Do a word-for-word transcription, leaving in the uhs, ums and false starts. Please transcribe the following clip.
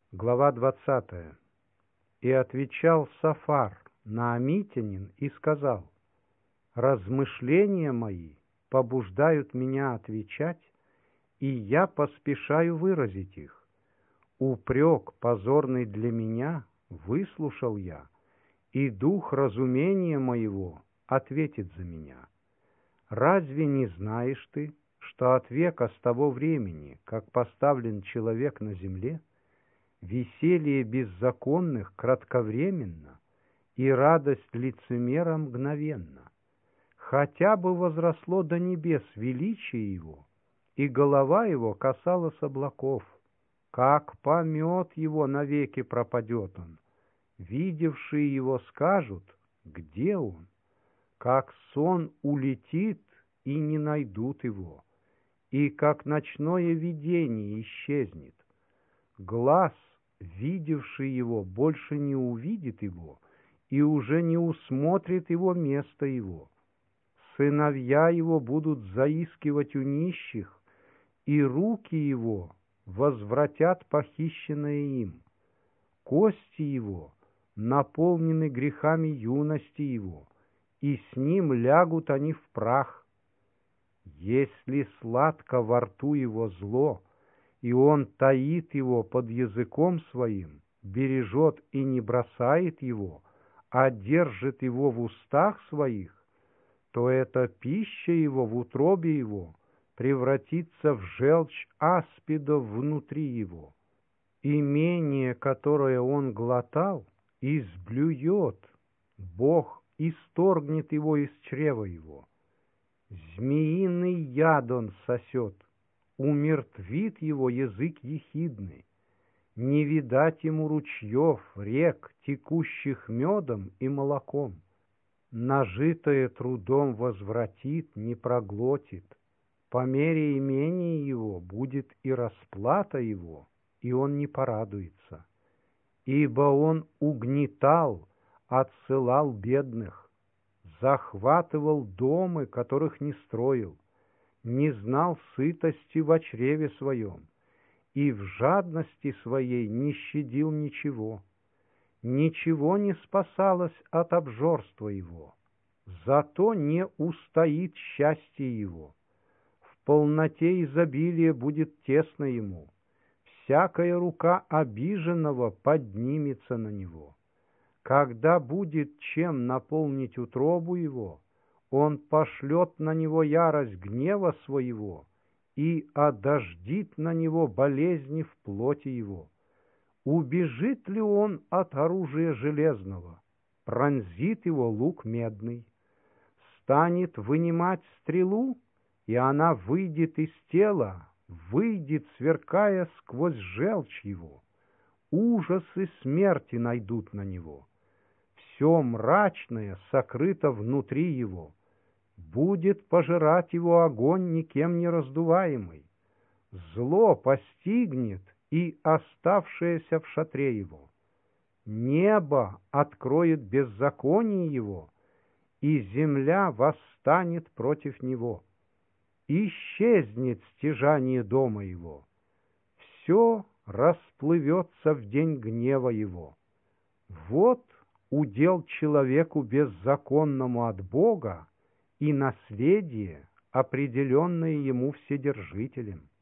Глава двадцатая. «И отвечал Сафар наамитянин и сказал: размышления мои побуждают меня отвечать, и я поспешаю выразить их. Упрек позорный для меня выслушал я, и дух разумения моего ответит за меня. Разве не знаешь ты, что от века с того времени, как поставлен человек на земле, веселье беззаконных кратковременно, и радость лицемера мгновенна? Хотя бы возросло до небес величие его, и голова его касалась облаков, как помет его навеки пропадет он. Видевшие его скажут: где он? Как сон улетит, и не найдут его, и как ночное видение исчезнет. Глаз, видевший его, больше не увидит его, и уже не усмотрит его место его. Сыновья его будут заискивать у нищих, и руки его возвратят похищенное им. Кости его наполнены грехами юности его, и с ним лягут они в прах. Если сладко во рту его зло, и он таит его под языком своим, бережет и не бросает его, а держит его в устах своих, то эта пища его в утробе его превратится в желчь аспидов внутри его. Имение, которое он глотал, изблюет, Бог исторгнет его из чрева его. Змеиный яд он сосет, умертвит его язык ехидный. Не видать ему ручьев, рек, текущих медом и молоком. Нажитое трудом возвратит, не проглотит. По мере имения его будет и расплата его, и он не порадуется. Ибо он угнетал, отсылал бедных, захватывал домы, которых не строил, не знал сытости во чреве своем, и в жадности своей не щадил ничего. Ничего не спасалось от обжорства его, зато не устоит счастье его. В полноте изобилия будет тесно ему, всякая рука обиженного поднимется на него. Когда будет чем наполнить утробу его, он пошлет на него ярость гнева своего и одождит на него болезни в плоти его. Убежит ли он от оружия железного? Пронзит его лук медный. Станет вынимать стрелу, и она выйдет из тела, выйдет, сверкая сквозь желчь его. Ужасы смерти найдут на него. Все мрачное сокрыто внутри его. Будет пожирать его огонь, никем не раздуваемый. Зло постигнет и оставшееся в шатре его. Небо откроет беззаконие его, и земля восстанет против него. Исчезнет стяжание дома его. Все расплывется в день гнева его. Вот удел человеку беззаконному от Бога и наследие, определенное ему Вседержителем.